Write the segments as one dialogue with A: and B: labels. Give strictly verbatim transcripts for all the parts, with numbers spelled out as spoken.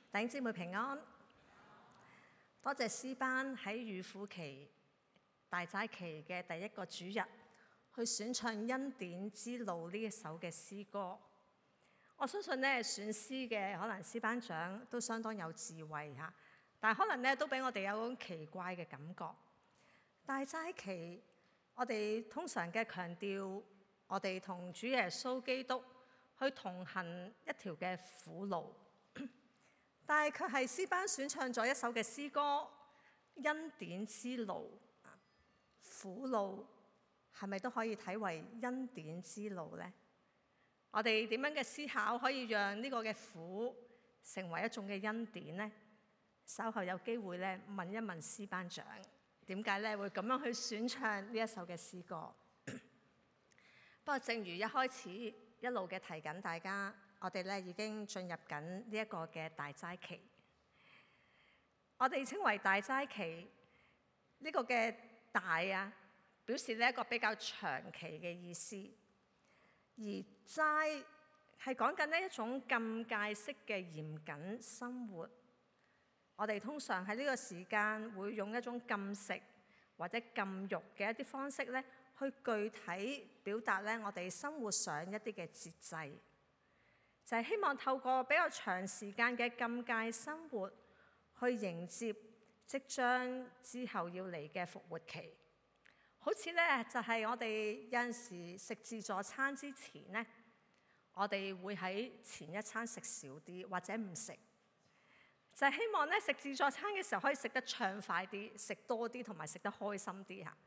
A: 弟兄姊妹平安，多謝詩班喺預苦期大齋期嘅第一個主日，去選唱《恩典之路》呢一首嘅詩歌。我相信咧選詩嘅可能詩班長都相當有智慧嚇，但係可能咧都俾我哋有種奇怪嘅感覺。大齋期我哋通常嘅強調，我哋同主耶穌基督去同行一條嘅苦路。但係佢係詩班選唱咗一首嘅詩歌《恩典之路》，苦路係咪都可以睇為恩典之路呢？我哋點樣嘅思考可以讓呢個嘅苦成為一種嘅恩典呢？稍後有機會咧問一問詩班長，點解咧會咁樣去選唱呢一首嘅詩歌？不過正如一開始一路嘅提緊大家。我哋咧已經進入緊呢一個嘅大齋期，我哋稱為大齋期呢個嘅大啊，表示呢一個比較長期嘅意思，而齋係講緊呢一種禁戒式嘅嚴謹生活。我哋通常喺呢個時間會用一種禁食或者禁欲嘅一啲方式咧，去具體表達咧我哋生活上一啲嘅節制。就係希望透過比較長時間嘅禁戒生活，去迎接即將之後要嚟嘅復活期。好似咧，就係我哋有陣時食自助餐之前咧，我哋會喺前一餐食少啲或者唔食，就係希望咧食自助餐嘅時候可以食得暢快啲、食多啲同埋食得開心啲嚇。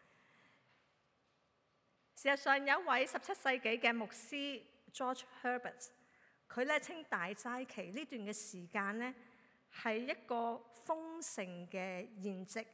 A: 事實上有一位十七世紀嘅牧師 George Herbert。佢咧稱大齋期呢段嘅時間咧係一個豐盛嘅筵席，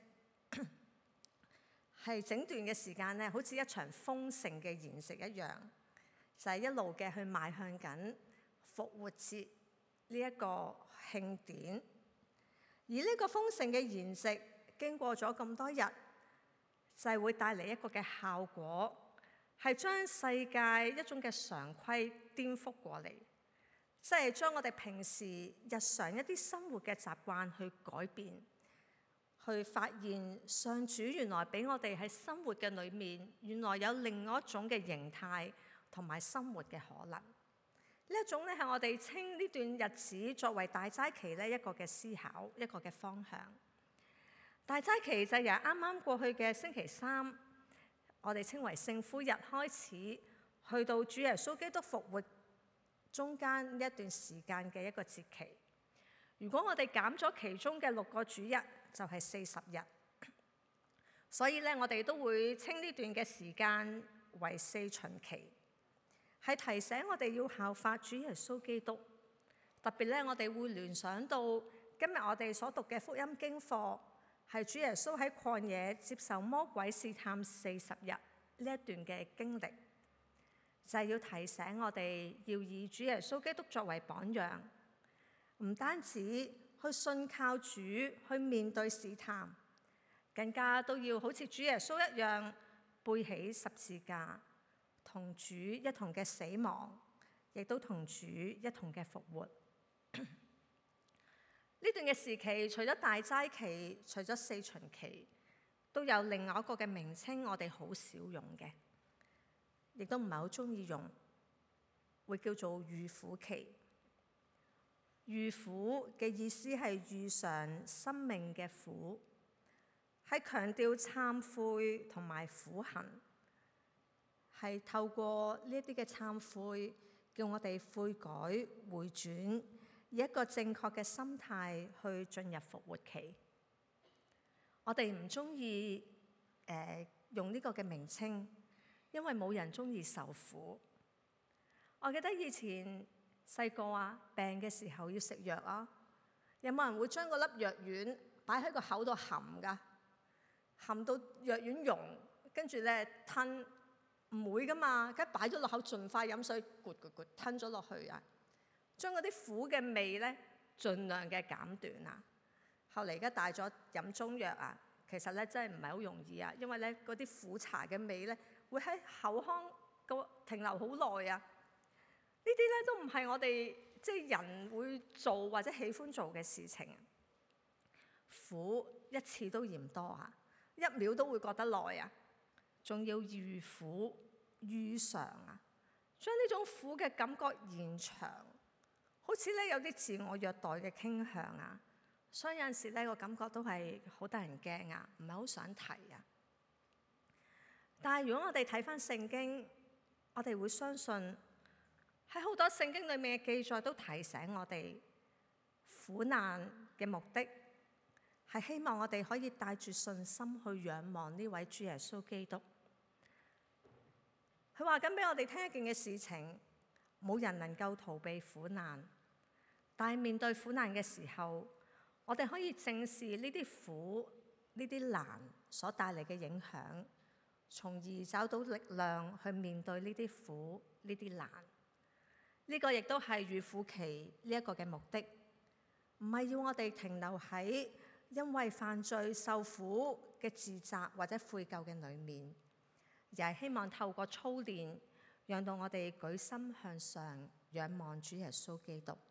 A: 係整段嘅時間咧好似一場豐盛嘅筵席一樣，就係一路嘅去邁向緊復活節呢一個慶典。而呢個豐盛嘅筵席經過咗咁多日，就係會帶嚟一個嘅效果，係將世界一種嘅常規顛覆過嚟。即係將我哋平時日常一啲生活嘅習慣去改變，去發現上主原來俾我哋喺生活嘅裏面，原來有另外一種嘅形態同埋生活嘅可能。呢一種咧係我哋稱呢段日子作為大齋期咧一個嘅思考，一個嘅方向。大齋期就由啱啱過去嘅星期三，我哋稱為聖灰日開始，去到主耶穌基督復活中間呢一段時間嘅一個節期。如果我哋減咗其中嘅六個主日，就係四十日。所以咧，我哋都會稱呢段嘅時間為四旬期，係提醒我哋要效法主耶穌基督。特別咧，我哋會聯想到今日我哋所讀嘅福音經課，係主耶穌喺曠野接受魔鬼試探四十日呢一段嘅經歷。就係要提醒我哋要以主耶穌基督作為榜樣，唔單止去信靠主去面對試探，更加都要好似主耶穌一樣背起十字架，同主一同嘅死亡，亦都同主一同嘅復活。呢段嘅時期，除咗大齋期，除咗四旬期，都有另外一個嘅名稱，我哋好少用嘅。亦都唔係好中意用，會叫做預苦期。預苦嘅意思係預嘗生命嘅苦，係強調懺悔同埋苦行，係透過呢一啲嘅懺悔，叫我哋悔改回轉，以一個正確嘅心態去進入復活期。我哋唔中意誒用呢個嘅名稱。因為冇人中意受苦。我記得以前細個啊，病嘅時候要食藥啊，有冇人會將嗰粒藥丸擺喺個口度含㗎？含到藥丸溶，跟住咧吞，唔會㗎嘛，梗係擺咗落口，盡快飲水，咕咕咕吞咗落去啊，將嗰啲苦嘅味咧盡量嘅減短啊。後嚟而家大咗飲中藥啊，其實咧真係唔係好容易啊，因為咧嗰啲苦茶嘅味咧會喺口腔個停留好耐啊！呢啲咧都唔係我哋即係人會做或者喜歡做嘅事情。苦一次都嫌多啊，一秒都會覺得耐啊，仲要愈苦愈常啊，將呢種苦嘅感覺延長，好似咧有啲自我虐待嘅傾向啊，所以有陣時咧個感覺都係好得人驚啊，唔係好想提啊。但係如果我哋睇返聖經，我哋會相信喺好多聖經裏面嘅記載都提醒我哋，苦難嘅目的係希望我哋可以帶住信心去仰望呢位主耶穌基督。佢話緊俾我哋聽一件嘅事情，冇人能夠逃避苦難，但係面對苦難嘅時候，我哋可以正視呢啲苦、呢啲難所帶嚟嘅影響，從而找到力量去面對呢啲苦、呢啲難。呢個亦都係預苦期呢一個嘅目的，唔係要我哋停留喺因為犯罪受苦嘅自責或者悔疚嘅裏面，而係希望透過操練，讓到我哋舉心向上，仰望主耶穌基督。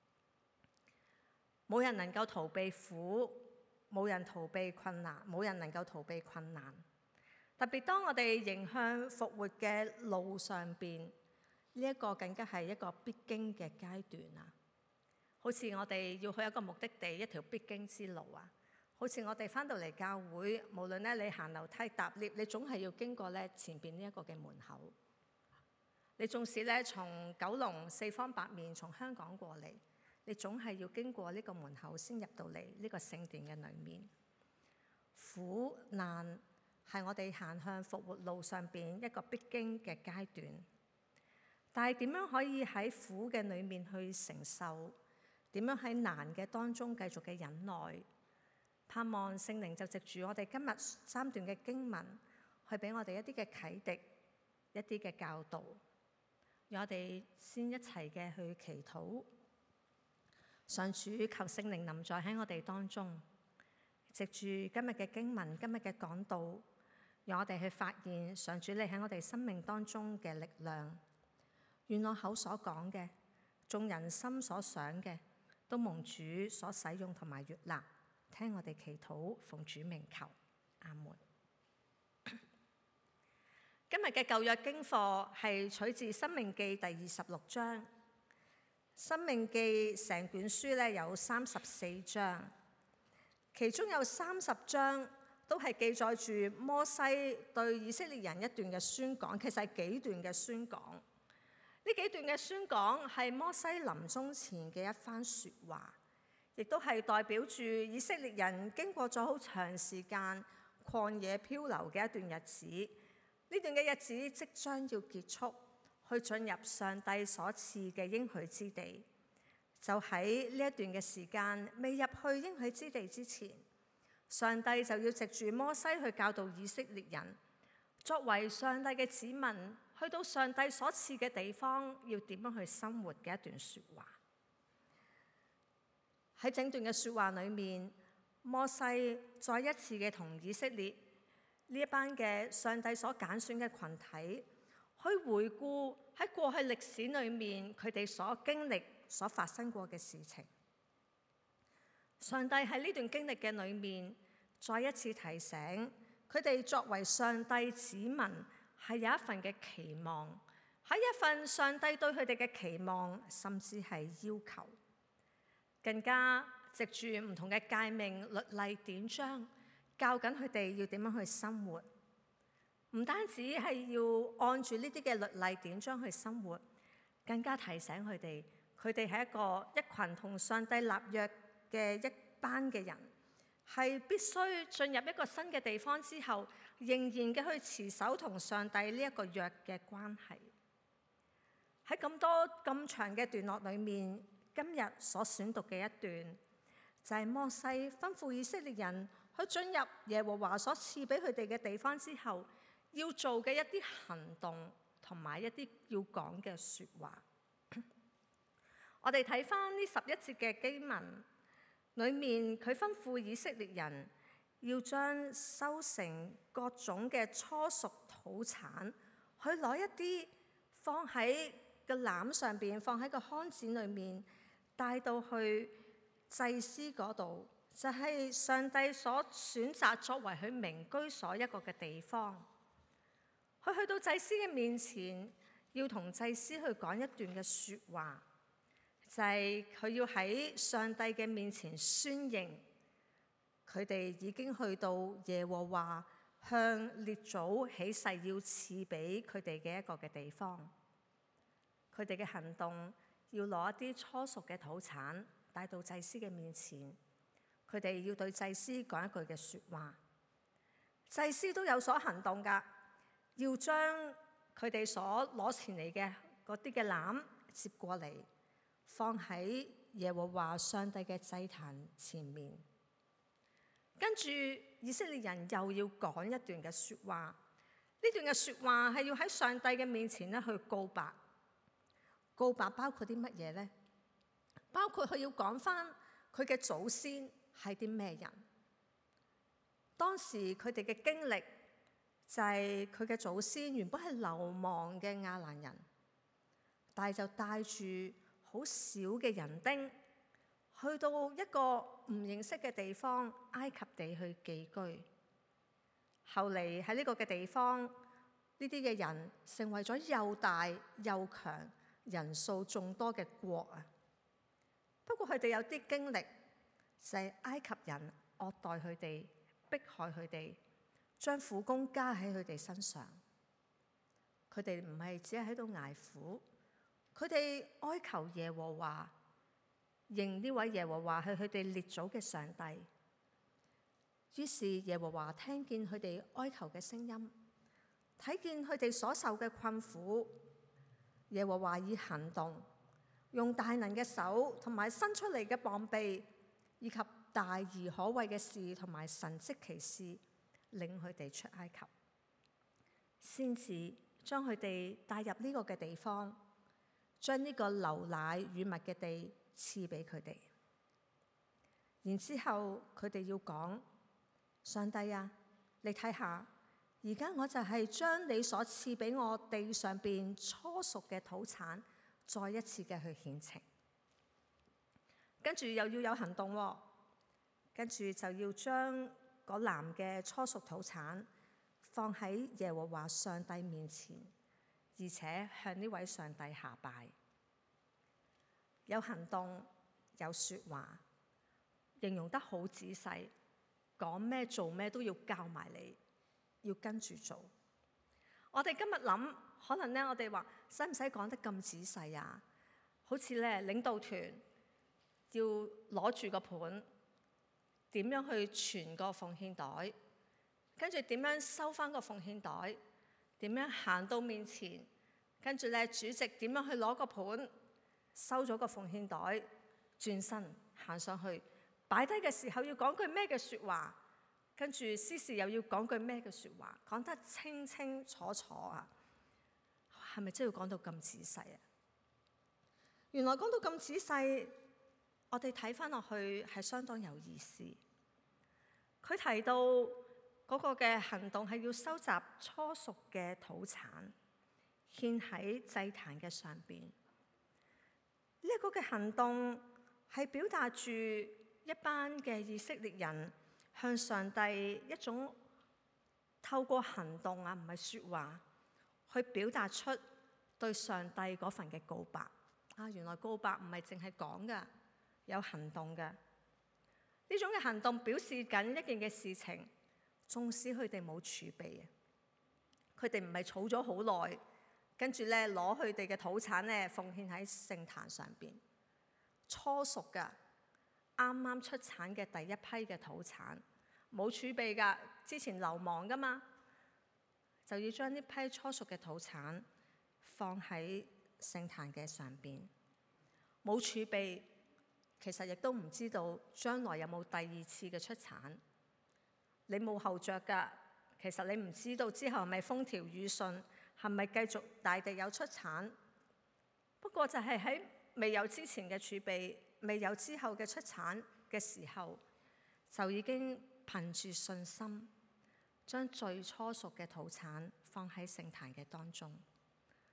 A: 冇人能夠逃避苦，冇人逃避困難，冇人能夠逃避困難。特別當我哋迎向復活嘅路上邊，呢一個更加係一個必經嘅階段啊！好似我哋要去一個目的地，一條必經之路啊！好似我哋返到嚟教會，無論咧你行樓梯搭 lift，你總係要經過咧前邊呢一個嘅門口。你縱使咧從九龍四方八面從香港過嚟，你總係要經過呢個門口先入到嚟呢個聖殿嘅裏面。苦難係我哋行向復活路上邊一個必經嘅階段，但係點樣可以喺苦嘅裏面去承受？點樣喺難嘅當中繼續嘅忍耐？盼望聖靈就藉住我哋今日三段嘅經文，去俾我哋一啲嘅啟迪，一啲嘅教導。讓我哋先一齊嘅去祈禱，上主求聖靈臨在喺我哋當中，藉住今日嘅經文、今日嘅講道，讓我哋去發現上主你喺我哋生命當中嘅力量。願我口所講嘅，眾人心所想嘅，都蒙主所使用同埋悅納。聽我哋祈禱，奉主名求，阿門。今日嘅舊約經課係取自《申命記》第二十六章。《申命記》成卷書咧有三十四章，其中有三十章都係記載住摩西對以色列人一段嘅宣講，其實係幾段嘅宣講。呢幾段嘅宣講係摩西臨終前嘅一番説話，亦都係代表住以色列人經過咗好長時間曠野漂流嘅一段日子。呢段嘅日子即將要結束，去進入上帝所賜嘅應許之地。就喺呢一段嘅時間，未入去應許之地之前，上帝就要藉住摩西去教導以色列人，作為上帝嘅子民，去到上帝所賜嘅地方，要點樣去生活嘅一段説話。喺整段嘅説話裏面，摩西再一次嘅同以色列呢一班嘅上帝所揀選嘅群體，去回顧喺過去歷史裏面佢哋所經歷、所發生過嘅事情。上帝喺呢段經歷嘅裏面，再一次提醒佢哋作為上帝子民係有一份嘅期望，喺一份上帝對佢哋嘅期望，甚至係要求，更加藉住唔同嘅誡命、律例、典章，教緊佢哋要點樣去生活。唔單止係要按住呢啲嘅律例典章去生活，更加提醒佢哋，佢哋係一個一群同上帝立約嘅一班嘅人，係必須進入一個新嘅地方之後，仍然嘅去持守同上帝呢一個約嘅關係。喺咁多咁長嘅段落裏面，今日所選讀嘅一段，就係摩西吩咐以色列人去進入耶和華所賜俾佢哋嘅地方之後，要做嘅一啲行動同埋一啲要講嘅説話。我哋睇翻呢十一節嘅經文裏面，佢吩咐以色列人要將收成各種嘅初熟土產，去攞一啲放喺嘅籃上邊，放喺個筐子裏面，帶到去祭司嗰度，就係上帝所選擇作為佢名居所一個嘅地方。佢去到祭司嘅面前，要同祭司去講一段嘅說話，就係佢要喺上帝嘅面前宣認，佢哋已經去到耶和華向列祖起誓要賜俾佢哋嘅一個嘅地方。佢哋嘅行動要攞一啲初熟嘅土產帶到祭司嘅面前，佢哋要對祭司講一句嘅說話。祭司都有所行動㗎，要將佢哋所攞前嚟嘅嗰啲嘅籃接過嚟，放喺耶和華上帝嘅祭壇前面。跟住以色列人又要講一段嘅說話，呢段嘅說話係要喺上帝嘅面前咧去告白。告白包括啲乜嘢呢？包括佢要講返佢嘅祖先係啲咩人。當時佢哋嘅經歷就係佢嘅祖先原本係流亡嘅亞蘭人，但係就帶住好少嘅人丁去到一個唔認識嘅地方埃及地去寄居。後嚟喺呢個嘅地方，呢啲嘅人成為咗又大又強、人數眾多嘅國啊。不過佢哋有啲經歷，就係埃及人惡待佢哋，迫害佢哋，將苦工加喺佢哋身上。佢哋唔係只係喺度捱苦，佢哋哀求耶和華，認呢位耶和華係佢哋列祖嘅上帝。於是耶和華聽見佢哋哀求嘅聲音，睇見佢哋所受嘅困苦，耶和華以行動，用大能嘅手同埋伸出嚟嘅膀臂，以及大而可畏嘅事同埋神蹟奇事，領佢哋出埃及，先至將佢哋帶入呢個嘅地方，將呢個流奶與蜜嘅地賜俾佢哋。然之後佢哋要講：上帝啊，你睇下，而家我就係將你所賜俾我地上邊初熟嘅土產，再一次嘅去獻呈。跟住又要有行動喎，跟住就要將嗰籃嘅初熟土產放喺耶和華上帝面前，而且向呢位上帝下拜。有行動，有說話，形容得好仔細，講咩做咩都要教埋你，要跟住做。我哋今日諗，可能咧我哋話使唔使講得咁仔細啊？好似咧領導團要攞住個盤，點樣去傳個奉獻袋，跟住點樣收翻個奉獻袋，點樣行到面前，跟住咧主席點樣去攞個盤，收咗個奉獻袋，轉身行上去，擺低嘅時候要講句咩嘅說話，跟住司事又要講句咩嘅說話，講得清清楚楚啊！係咪真係要講到咁仔細啊？原來講到咁仔細，我哋睇翻落去係相當有意思。佢提到嗰個嘅行動係要收集初熟嘅土產，獻喺祭壇嘅上邊。呢一個嘅行動係表達住一班嘅以色列人向上帝一種透過行動啊，唔係說話，去表達出對上帝嗰份嘅告白。啊，原來告白唔係淨係講噶，有行動噶。呢種嘅行動表示緊一件嘅事情，縱使佢哋冇儲備啊，佢哋唔係儲咗好耐，跟住咧攞佢哋嘅土產咧奉獻喺聖壇上邊，初熟噶，啱啱出產嘅第一批嘅土產，冇儲備噶，之前流亡噶嘛，就要將呢批初熟嘅土產放喺聖壇嘅上邊，冇儲備，其實亦都唔知道將來有冇第二次嘅出產。你冇後着噶，其實你唔知道之後係咪風調雨順，係咪繼續大地有出產。不過就係喺未有之前嘅儲備，未有之後嘅出產嘅時候，就已經憑住信心，將最初熟嘅土產放喺聖壇嘅當中。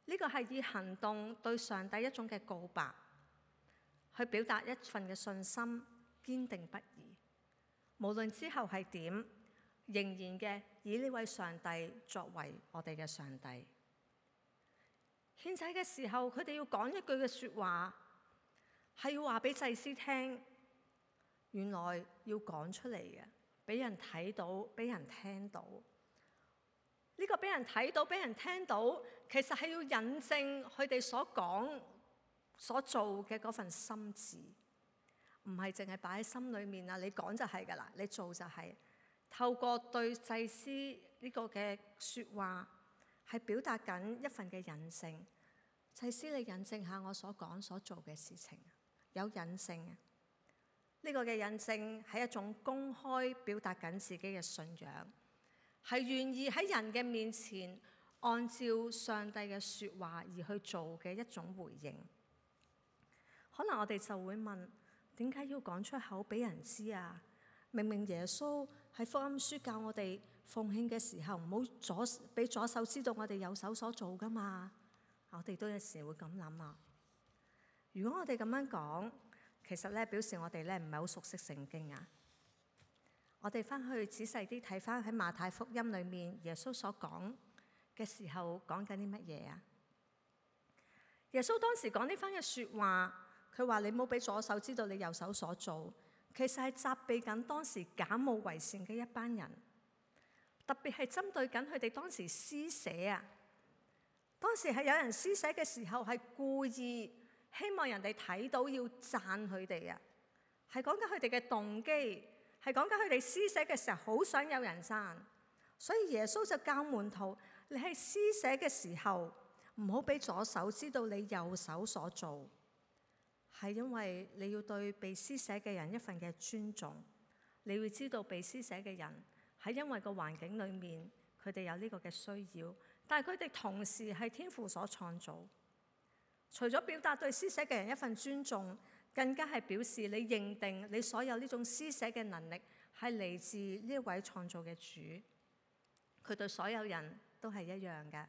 A: 呢個係以行動對上帝一種嘅告白，去表達一份嘅信心，堅定不移。無論之後係點，仍然嘅以呢位上帝作為我哋嘅上帝。獻祭嘅時候，佢哋要講一句嘅説話，係要話俾祭司聽，原來要講出嚟嘅，俾人睇到，俾人聽到。呢個俾人睇到、俾人聽到，其實係要引證佢哋所講、所做嘅嗰份心志，唔係淨係擺喺心裏面啊！你講就係㗎啦，你做就係。透過對祭司呢個嘅説話，係表達緊一份嘅引證。祭司，你引證下我所講所做嘅事情，有引證啊！呢個嘅引證係一種公開表達緊自己嘅信仰。係願意喺人嘅面前按照上帝嘅説話而去做嘅一種回應。可能我哋就會問：點解要講出口俾人知啊？明明耶穌喺福音書教我哋奉獻嘅時候，唔好左俾左手知道我哋右手所做噶嘛。我哋都有時會咁諗啊。如果我哋咁樣講，其實咧表示我哋咧唔係好熟悉聖經啊。我哋翻去仔細啲睇翻喺馬太福音裏面，耶穌所講嘅時候講緊啲乜嘢啊？耶穌當時講呢番嘅説話，佢話你冇俾左手知道你右手所做，其實係責備緊當時假冒為善嘅一班人，特別係針對緊佢哋當時施捨啊。當時係有人施捨嘅時候係故意希望人哋睇到要讚佢哋啊，係講緊佢哋嘅動機。係講緊佢哋施捨嘅時候，好想有人讚，所以耶穌就教門徒：你喺施捨嘅時候，唔好俾左手知道你右手所做，係因為你要對被施捨嘅人一份嘅尊重。你會知道被施捨嘅人係因為個環境裏面，佢哋有呢個嘅需要，但係佢哋同時係天父所創造。除咗表達對施捨嘅人一份尊重，更加係表示你認定你所有呢種施捨嘅能力係嚟自呢一位創造嘅主，佢對所有人都係一樣嘅。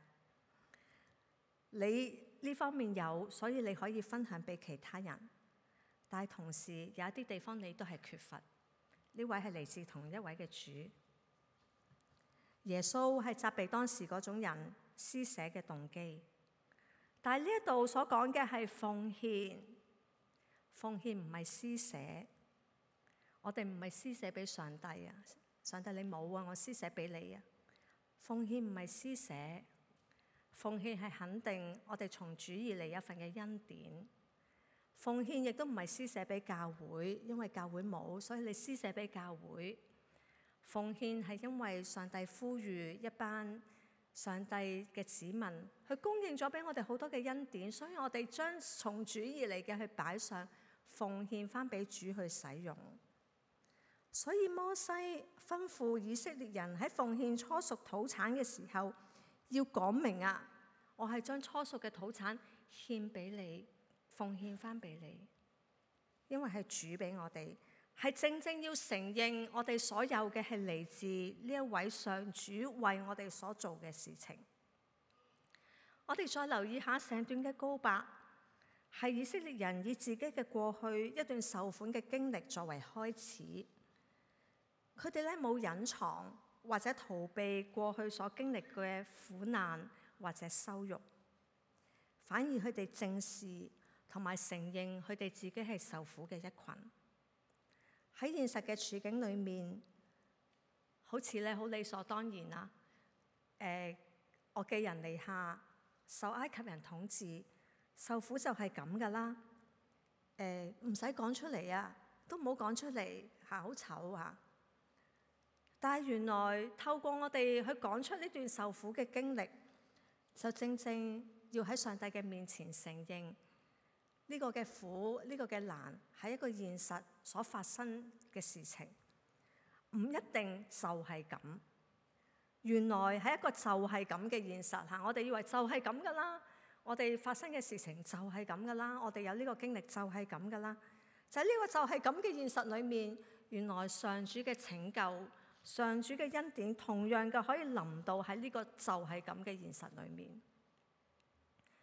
A: 你呢方面有，所以你可以分享俾其他人，但係同時有一啲地方你都係缺乏。呢位係嚟自同一位嘅主。耶穌係責備當時嗰種人施捨嘅動機，但係呢一度所講嘅係奉獻。奉獻唔係施捨，我哋唔係施捨俾上帝啊！上帝你冇啊，我施捨俾你啊！奉獻唔係施捨，奉獻係肯定我哋從主而嚟一份嘅恩典。奉獻亦都唔係施捨俾教會，因為教會冇，所以你施捨俾教會。奉獻係因為上帝呼籲一班上帝嘅子民，佢供應咗俾我哋好多嘅恩典，所以我哋將從主而嚟嘅去擺上。奉獻翻俾主去使用，所以摩西吩咐以色列人喺奉獻初熟土產嘅時候，要講明啊，我係將初熟嘅土產獻俾你，奉獻翻俾你，因為係主俾我哋，係正正要承認我哋所有嘅係嚟自呢一位上主為我哋所做嘅事情。我哋再留意下成段嘅告白。係以色列人以自己嘅過去一段受苦嘅經歷作為開始，佢哋咧冇隱藏或者逃避過去所經歷嘅苦難或者羞辱，反而佢哋正視同埋承認佢哋自己係受苦嘅一群。喺現實嘅處境裏面，好似咧好理所當然啦。誒、呃，我寄人籬下，受埃及人統治。受苦就係咁噶啦，誒唔使講出嚟啊，都唔好講出嚟嚇，好醜啊！但係原來透過我哋去講出呢段受苦嘅經歷，就正正要喺上帝嘅面前承認呢個嘅苦、呢個嘅難係一個現實所發生嘅事情，唔一定就係咁。原來係一個就係咁嘅現實嚇，我哋以為就係咁噶啦。我哋發生嘅事情就係咁噶啦，我哋有呢個經歷就係咁噶啦，就係呢個就係咁嘅現實裏面，原來上主嘅拯救、上主嘅恩典同樣嘅可以臨到喺呢個就係咁嘅現實裏面。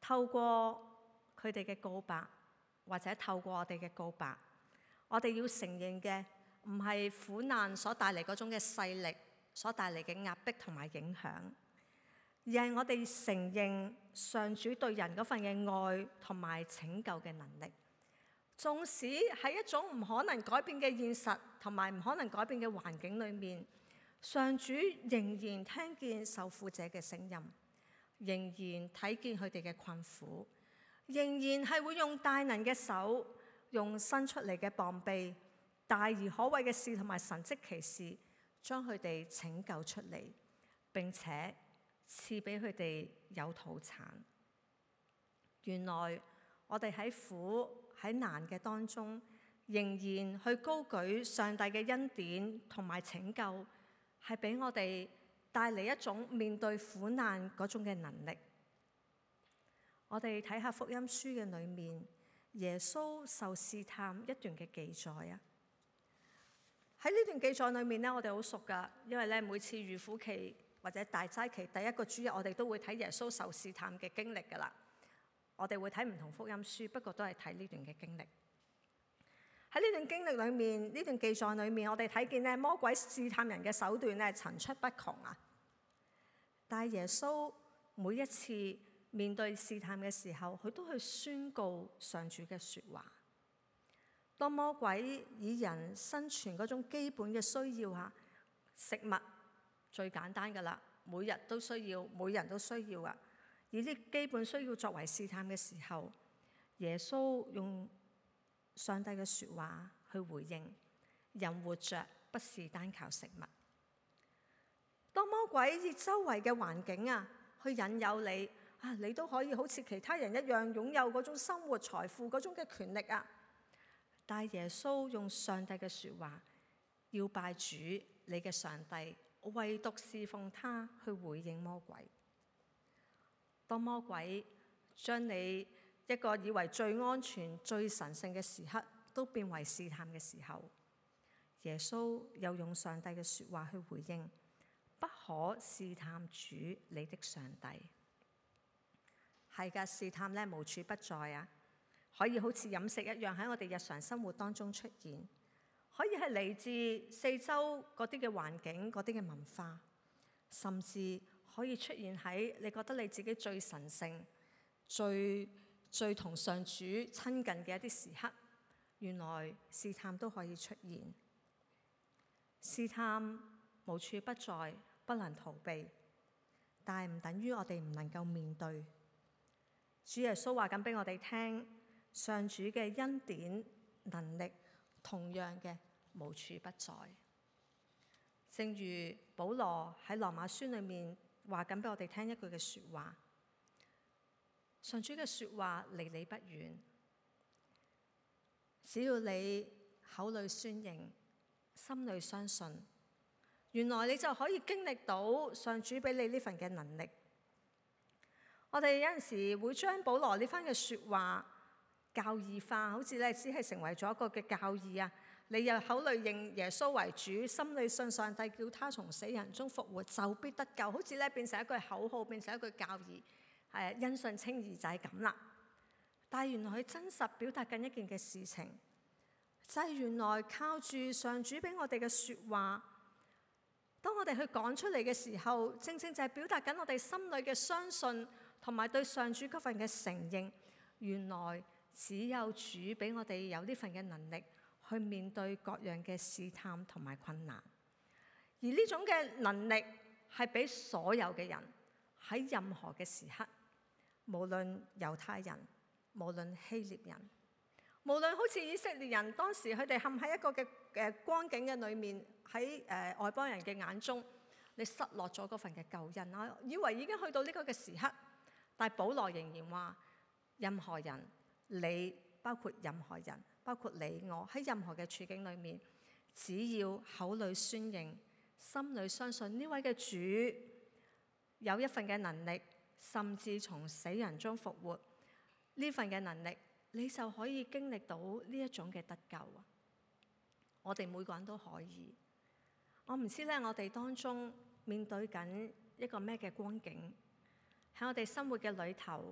A: 透過佢哋嘅告白，或者透過我哋嘅告白，我哋要承認嘅唔係苦難所帶嚟嗰種嘅勢力，所帶嚟嘅壓迫同埋影響，而係我哋承認上主對人嗰份嘅愛同埋拯救嘅能力。縱使喺一種唔可能改變嘅現實同埋唔可能改變嘅環境裏面，上主仍然聽見受苦者嘅聲音，仍然睇見佢哋嘅困苦，仍然係會用大能嘅手，用伸出嚟嘅膀臂，大而可畏嘅事同埋神蹟奇事，將佢哋拯救出嚟，並且賜俾佢哋有土產。原來我哋喺苦喺難嘅當中，仍然去高舉上帝嘅恩典同埋拯救，係俾我哋帶嚟一種面對苦難嗰種嘅能力。我哋睇下福音書嘅裏面，耶穌受試探一段嘅記載啊。喺呢段記載裏面咧，我哋好熟噶，因為咧每次預苦期或者大齋期第一個主日，我哋都會睇耶穌受試探嘅經歷噶啦。我哋會睇唔同福音書，不過都係睇呢段嘅經歷。喺呢段經歷裏面，呢段記載裏面，我哋睇見咧魔鬼試探人嘅手段咧層出不窮啊。但係耶穌每一次面對試探嘅時候，佢都去宣告上主嘅說話。當魔鬼以人生存嗰種基本嘅需要啊，食物最簡單噶啦，每日都需要，每人都需要啊。以啲基本需要作為試探嘅時候，耶穌用上帝嘅說話去回應：人活着不是單靠食物。當魔鬼以周圍嘅環境啊，去引誘你啊，你都可以好似其他人一樣擁有嗰種生活財富嗰種嘅權力啊。但係耶穌用上帝嘅說話，要拜主你嘅上帝，唯獨侍奉他，去回應魔鬼。當魔鬼將你一個以為最安全、最神聖嘅時刻都變為試探嘅時候，耶穌又用上帝嘅說話去回應：不可試探主你的上帝。係噶，試探咧無處不在啊，可以好似飲食一樣喺我哋日常生活當中出現，可以係嚟自四周嗰啲嘅環境、嗰啲嘅文化，甚至可以出現喺你覺得你自己最神聖、最最同上主親近嘅一啲時刻，原來試探都可以出現。試探無處不在，不能逃避，但係唔等於我哋唔能夠面對。主耶穌話緊俾我哋聽，上主嘅恩典能力同樣嘅無處不在。正如保羅喺羅馬書裏面話緊俾我哋聽一句嘅說話：上主嘅說話離你不遠，只要你口裏宣認，心裏相信，原來你就可以經歷到上主俾你呢份嘅能力。我哋有陣時會將保羅呢番嘅說話教義化，好似咧只係成為咗一個嘅教義啊。你又口裏認耶穌為主，心裏信上帝叫他從死人中復活，就必得救。好似咧變成一句口號，變成一句教義，係因信稱義就係咁啦。但係原來佢真實表達緊一件嘅事情，就係原來靠住上主俾我哋嘅說話，當我哋去講出嚟嘅時候，正正就係表達緊我哋心裏嘅相信，同埋對上主嗰份嘅承認。原來只有主俾我哋有呢份嘅能力去面對各樣嘅試探同埋困難，而呢種嘅能力係俾所有嘅人喺任何嘅時刻，無論猶太人，無論希臘人，無論好似以色列人當時佢哋陷喺一個嘅誒光景嘅裏面，喺誒外邦人嘅眼中，你失落咗嗰份嘅救恩啊，以為已經去到呢個嘅時刻，但係保羅仍然話：任何人，你包括任何人，包括你我喺任何嘅處境裏面，只要口裏宣認，心裏相信呢位嘅主有一份嘅能力，甚至從死人中復活，呢份嘅能力，你就可以經歷到呢一種嘅得救啊！我哋每個人都可以。我唔知咧，我哋當中面對緊一個咩嘅光景，喺我哋生活嘅裏頭，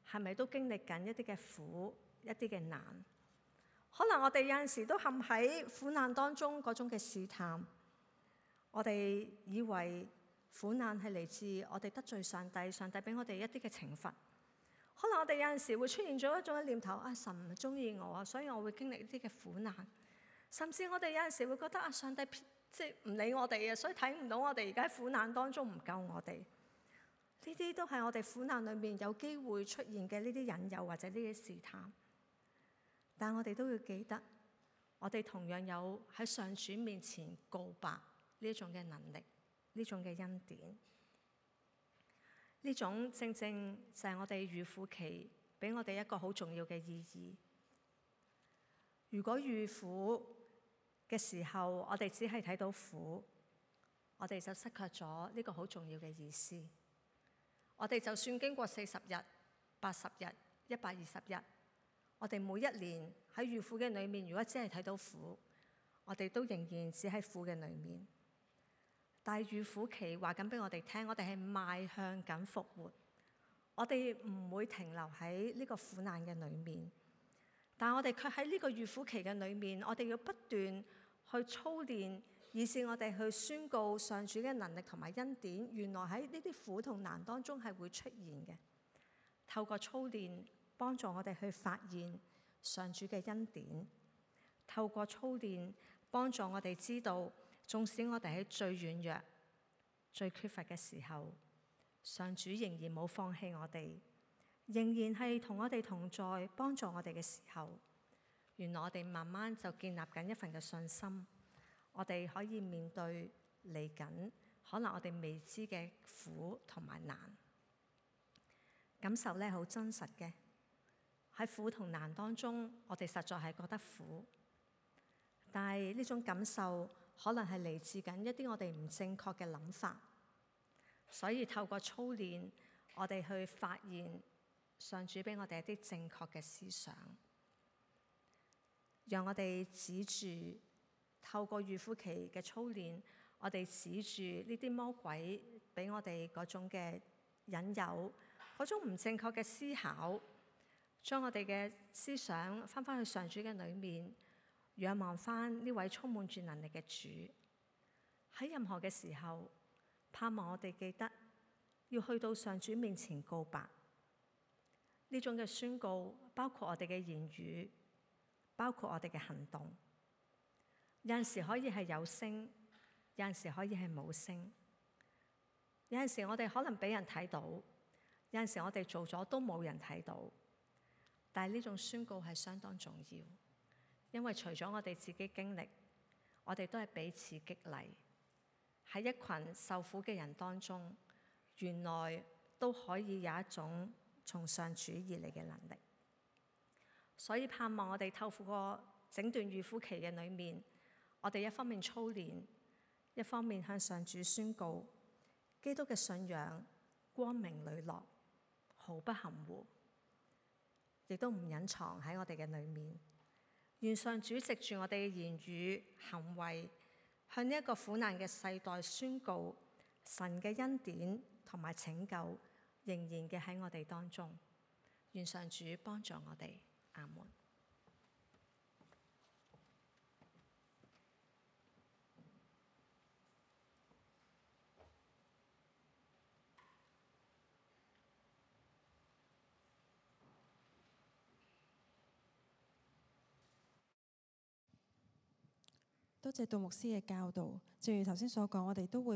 A: 係咪都經歷緊一啲嘅苦、一啲嘅難？可能我哋有陣時都陷喺苦難當中嗰種嘅試探，我哋以為苦難係嚟自我哋得罪上帝，上帝俾我哋一啲嘅懲罰。可能我哋有陣時會出現咗一種嘅念頭，啊，神唔中意我啊，所以我會經歷一啲嘅苦難。甚至我哋有陣時會覺得啊，上帝即係唔理我哋啊，所以睇唔到我哋而家喺苦難當中唔救我哋。呢啲都係我哋苦難裏面有機會出現嘅呢啲引誘或者呢啲試探。但我哋都要記得，我哋同樣有喺上主面前告白呢一種嘅能力，呢種嘅恩典。呢種正正就係我哋預苦期俾我哋一個好重要嘅意義。如果預苦嘅時候，我哋只係睇到苦，我哋就失卻咗呢個好重要嘅意思。我哋就算經過四十日、八十日、一百二十日，我哋每一年喺預苦嘅裏面，如果只係睇到苦，我哋都仍然只喺苦嘅裏面。但係預苦期話緊俾我哋聽，我哋係邁向緊復活，我哋唔會停留喺呢個苦難嘅裏面。但我哋卻喺呢個預苦期嘅裏面，我哋要不斷去操練，以致我哋去宣告上主嘅能力同埋恩典，原來喺呢啲苦同難當中係會出現嘅。透過操練，幫助我哋去發現上主嘅恩典；透過操練，幫助我哋知道，縱使我哋喺最軟弱、最缺乏嘅時候，上主仍然冇放棄我哋。仍然係同我哋同在，幫助我哋嘅時候，原來我哋慢慢就建立緊一份嘅信心，我哋可以面對嚟緊可能我哋未知嘅苦同埋難，感受咧好真實嘅。喺苦同難當中，我哋實在係覺得苦，但係呢種感受可能係嚟自緊一啲我哋唔正確嘅諗法，所以透過操練，我哋去發現上主俾我哋一啲正確嘅思想，讓我哋指住透過預苦期嘅操練，我哋指住呢啲魔鬼俾我哋嗰種嘅引誘，嗰種唔正確嘅思考，將我哋嘅思想翻返去上主嘅裏面，仰望翻呢位充滿住能力嘅主。喺任何嘅時候，盼望我哋記得要去到上主面前告白。呢種嘅宣告包括我哋嘅言語，包括我哋嘅行動。有陣時可以係有聲，有陣時可以係冇聲。有陣時我哋可能俾人睇到，有陣時我哋做咗都冇人睇到。但係呢種宣告係相當重要，因為除咗我哋自己經歷，我哋都係彼此激勵。喺一群受苦嘅人當中，原來都可以有一種從上主而嚟嘅能力。所以盼望我哋透過整段預苦期嘅裏面，我哋一方面操練，一方面向上主宣告基督嘅信仰光明磊落，毫不含糊，亦都唔隱藏喺我哋嘅裏面。願上主藉住我哋嘅言語行為，向呢一個苦難嘅世代宣告神嘅恩典同埋拯救仍然嘅喺我哋當中。願上主幫助我哋，阿門。
B: 多謝杜牧師嘅教導。正如頭先所講，我哋都會